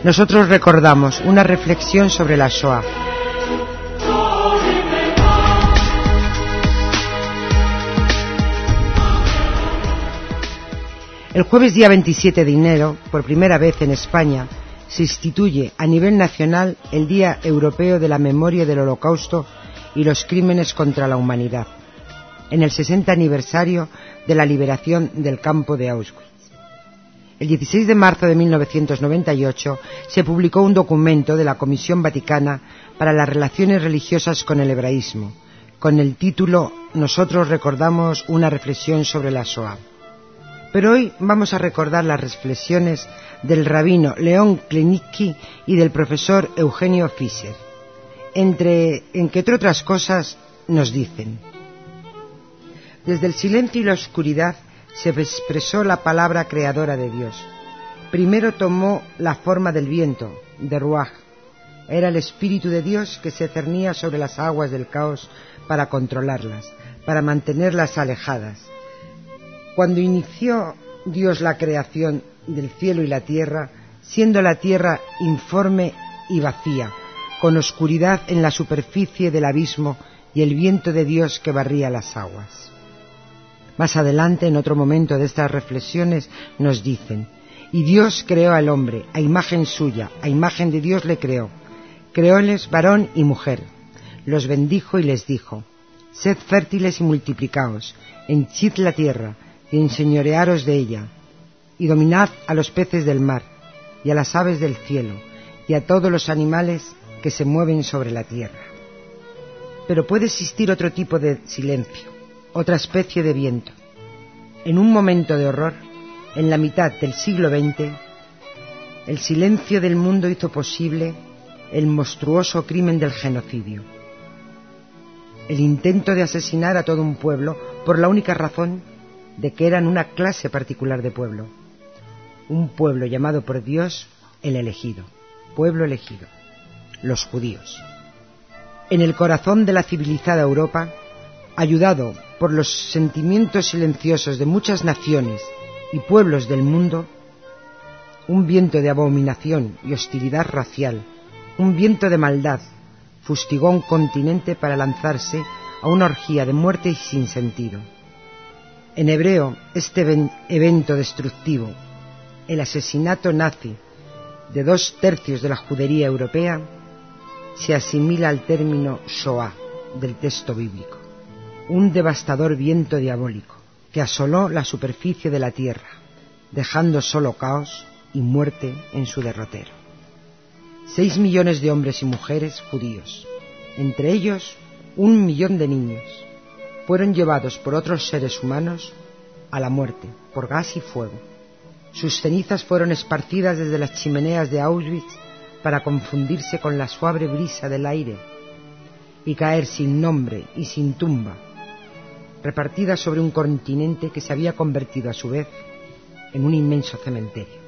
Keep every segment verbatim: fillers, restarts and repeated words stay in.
Nosotros recordamos una reflexión sobre la Shoah. El jueves día veintisiete de enero, por primera vez en España, se instituye a nivel nacional el Día Europeo de la Memoria del Holocausto y los Crímenes contra la Humanidad, en el sesenta aniversario de la liberación del campo de Auschwitz. El dieciséis de marzo de mil novecientos noventa y ocho se publicó un documento de la Comisión Vaticana para las Relaciones Religiosas con el Hebraísmo, con el título Nosotros recordamos una reflexión sobre la Shoah. Pero hoy vamos a recordar las reflexiones del rabino León Klinitsky y del profesor Eugenio Fischer, entre, en que, entre otras cosas, nos dicen: desde el silencio y la oscuridad se expresó la palabra creadora de Dios. Primero tomó la forma del viento, de Ruach. Era el Espíritu de Dios que se cernía sobre las aguas del caos para controlarlas, para mantenerlas alejadas. Cuando inició Dios la creación del cielo y la tierra, siendo la tierra informe y vacía, con oscuridad en la superficie del abismo y el viento de Dios que barría las aguas. Más adelante, en otro momento de estas reflexiones, nos dicen: y Dios creó al hombre, a imagen suya, a imagen de Dios le creó. Creóles varón y mujer. Los bendijo y les dijo: sed fértiles y multiplicaos, henchid la tierra, y enseñorearos de ella, y dominad a los peces del mar, y a las aves del cielo, y a todos los animales que se mueven sobre la tierra. Pero puede existir otro tipo de silencio, otra especie de viento. En un momento de horror, en la mitad del siglo veinte, el silencio del mundo hizo posible el monstruoso crimen del genocidio. El intento de asesinar a todo un pueblo por la única razón de que eran una clase particular de pueblo, un pueblo llamado por Dios el elegido, pueblo elegido, los judíos. En el corazón de la civilizada Europa, ayudado por los sentimientos silenciosos de muchas naciones y pueblos del mundo, un viento de abominación y hostilidad racial, un viento de maldad, fustigó a un continente para lanzarse a una orgía de muerte y sin sentido. En hebreo, este evento destructivo, el asesinato nazi de dos tercios de la judería europea, se asimila al término Shoah del texto bíblico, un devastador viento diabólico que asoló la superficie de la tierra, dejando solo caos y muerte en su derrotero. Seis millones de hombres y mujeres judíos, entre ellos un millón de niños, fueron llevados por otros seres humanos a la muerte por gas y fuego. Sus cenizas fueron esparcidas desde las chimeneas de Auschwitz para confundirse con la suave brisa del aire y caer sin nombre y sin tumba, repartidas sobre un continente que se había convertido a su vez en un inmenso cementerio.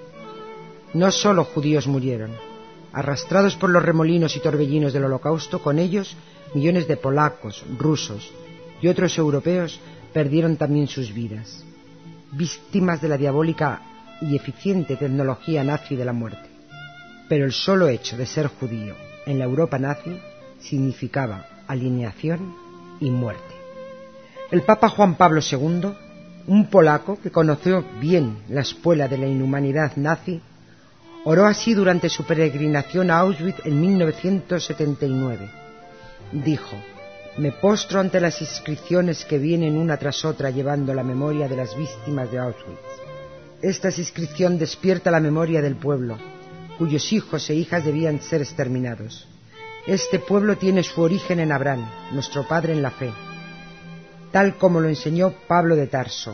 No solo judíos murieron, arrastrados por los remolinos y torbellinos del Holocausto, con ellos millones de polacos, rusos y otros europeos perdieron también sus vidas, víctimas de la diabólica y eficiente tecnología nazi de la muerte. Pero el solo hecho de ser judío en la Europa nazi significaba alienación y muerte. El Papa Juan Pablo segundo, un polaco que conoció bien la espuela de la inhumanidad nazi, oró así durante su peregrinación a Auschwitz en mil novecientos setenta y nueve. Dijo: me postro ante las inscripciones que vienen una tras otra llevando la memoria de las víctimas de Auschwitz. Esta inscripción despierta la memoria del pueblo, cuyos hijos e hijas debían ser exterminados. Este pueblo tiene su origen en Abraham, nuestro padre en la fe, tal como lo enseñó Pablo de Tarso.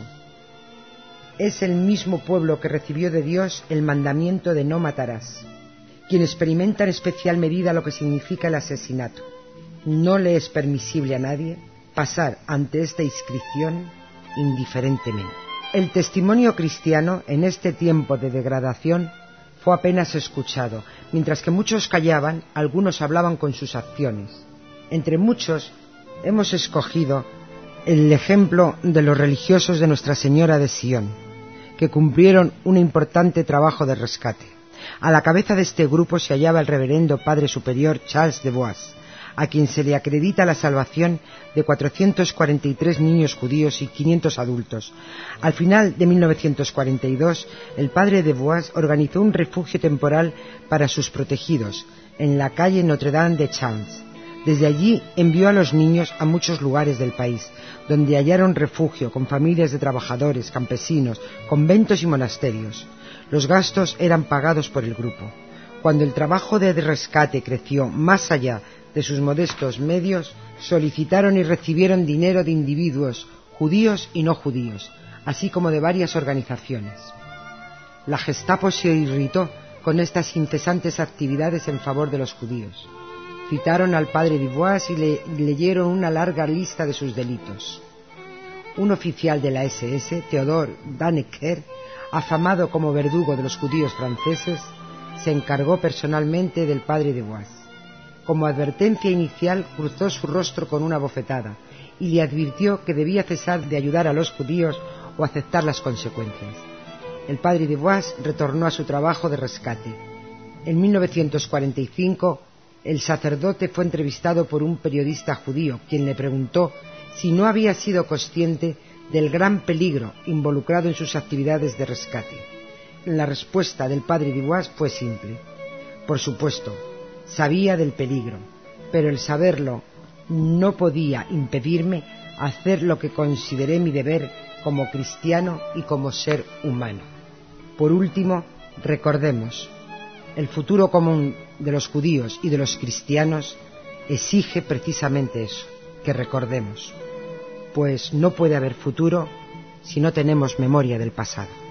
Es el mismo pueblo que recibió de Dios el mandamiento de no matarás, quien experimenta en especial medida lo que significa el asesinato. No le es permisible a nadie pasar ante esta inscripción indiferentemente. El testimonio cristiano en este tiempo de degradación fue apenas escuchado. Mientras que muchos callaban, algunos hablaban con sus acciones. Entre muchos hemos escogido el ejemplo de los religiosos de Nuestra Señora de Sion, que cumplieron un importante trabajo de rescate. A la cabeza de este grupo se hallaba el reverendo Padre Superior Charles de Bois, a quien se le acredita la salvación de cuatrocientos cuarenta y tres niños judíos y quinientos adultos. Al final de mil novecientos cuarenta y dos, el Padre de Bois organizó un refugio temporal para sus protegidos, en la calle Notre-Dame de Champs. Desde allí envió a los niños a muchos lugares del país, donde hallaron refugio con familias de trabajadores, campesinos, conventos y monasterios. Los gastos eran pagados por el grupo. Cuando el trabajo de rescate creció más allá de sus modestos medios, solicitaron y recibieron dinero de individuos judíos y no judíos, así como de varias organizaciones. La Gestapo se irritó con estas incesantes actividades en favor de los judíos. Citaron al padre Dubois y le leyeron una larga lista de sus delitos. Un oficial de la ese ese, Theodore Dannecker, afamado como verdugo de los judíos franceses, se encargó personalmente del padre Dubois. Como advertencia inicial, cruzó su rostro con una bofetada y le advirtió que debía cesar de ayudar a los judíos o aceptar las consecuencias. El padre Dubois retornó a su trabajo de rescate. En mil novecientos cuarenta y cinco, el sacerdote fue entrevistado por un periodista judío, quien le preguntó si no había sido consciente del gran peligro involucrado en sus actividades de rescate. La respuesta del padre Dubois fue simple: por supuesto, sabía del peligro, pero el saberlo no podía impedirme hacer lo que consideré mi deber como cristiano y como ser humano. Por último, recordemos, el futuro común de los judíos y de los cristianos exige precisamente eso, que recordemos, pues no puede haber futuro si no tenemos memoria del pasado.